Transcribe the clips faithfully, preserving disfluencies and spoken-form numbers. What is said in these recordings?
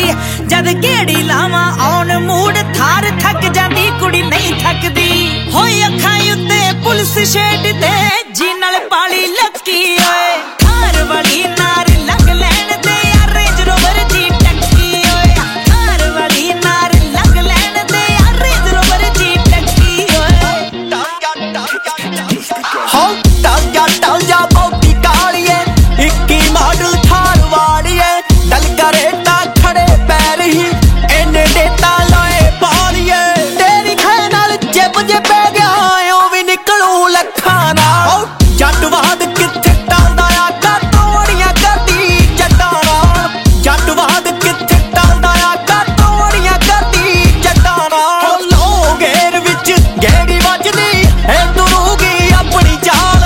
थकदी जद गेड़ी लावा आउन मूड थार थक जाती कुड़ी नहीं थकदी होई अखां उत्ते पुलिस शेड ते जी नाल पाली लकी ओए थार वाली नार लग लैण दे यार रेंज रोवर जी टक्की ओए थार वाली नार लग लैण दे यार रेंज रोवर जी टक्की ओए हो टल जा टल जा बहुती कालिए इक्की मॉडल थार वालिए डल करे ता खड़े पैर ही इन्ने देता लोए पालिए तेरी खै नाल जिब जे पै गया ओ भी निकलू लखां नाल जटवाद किथे टलदा आ का तोड़ियां करदी जट्टां नाल जटवाद किथे टलदा आ का तोड़ियां करदी जट्टां नाल लो घेर विच गेड़ी वजदी ए तुरूगी अपनी चाल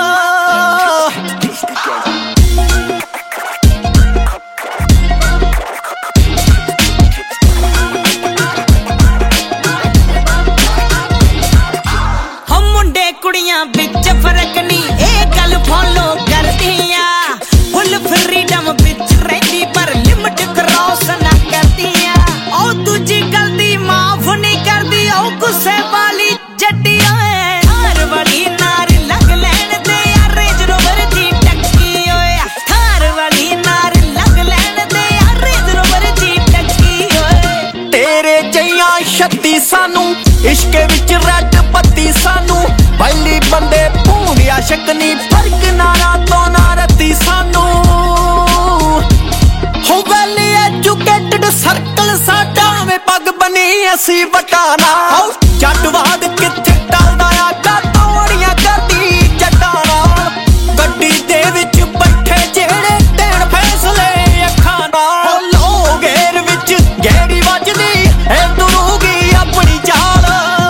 हम मुंडे कुड़ियां बिच फर्क नहीं ए गल फॉलो करदियां फुल फ्रीडम बिच रहिंदी पर लिमिट क्रॉस ना करदियां ओ दूजी गलती माफ नहीं करदी ओ गुस्से वाली जट्टी ओए थार वाली नार लग लैण दे यार रेंज रोवर जी टक्की ओए थार वाली नार लग लैण दे यार रेंज रोवर जी टक्की ओए तेरे जइयां छत्ती सानू इश्क विच रैड पत्ती सानू पहली बंदे भूंडिया शकनी फर्क नारा तो ना रत्ती सानू हो वैली एजुकेटेड सर्कल साडा वे पग बनी असी वटाना जटवाद किथे टलदा आ का तोड़ियां करदी जट्टां नाल गड्डी दे विच बैठे जेड़े देण फैसले अखां नाल लो घेर विच गेड़ी वजदी ए तुरूगी अपनी चाल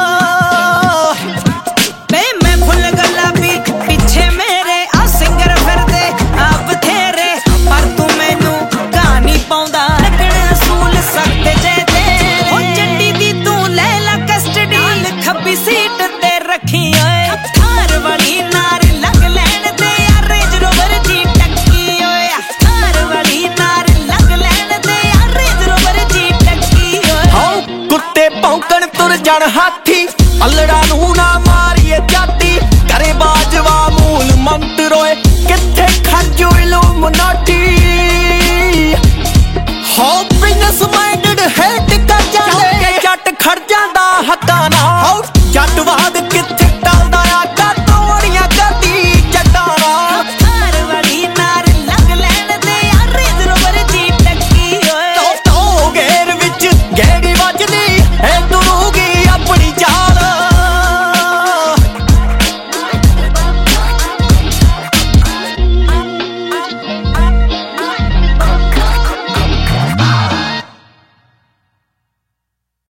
बे मैं फुल गुलाबी पिछे मेरे आ सिंगर फिरदे आ बथेरे पर तू मैनू कहानी पाउंदा लगण असूल सख्त जे दे हो जट्टी दी तू ले ला कस्टडी खब्बी सीट ते रखी ओए थार वाली नार लग लैण दे यार रेंज रोवर जी टक्की ओए थार वाली नार लग लैण दे यार रेंज रोवर जी टक्की ओए हां कुत्ते भौंकण तुर जण हाथी अल्लड़ा नू ना मारिए जाती करे बाजवा मूल मंत्र रोए किथे खर्जो इल्लुमिनाटी हो बिजनेस माइंडेड हेट कर जांदे जट खड़ जांदा हक्कां नाल जटवा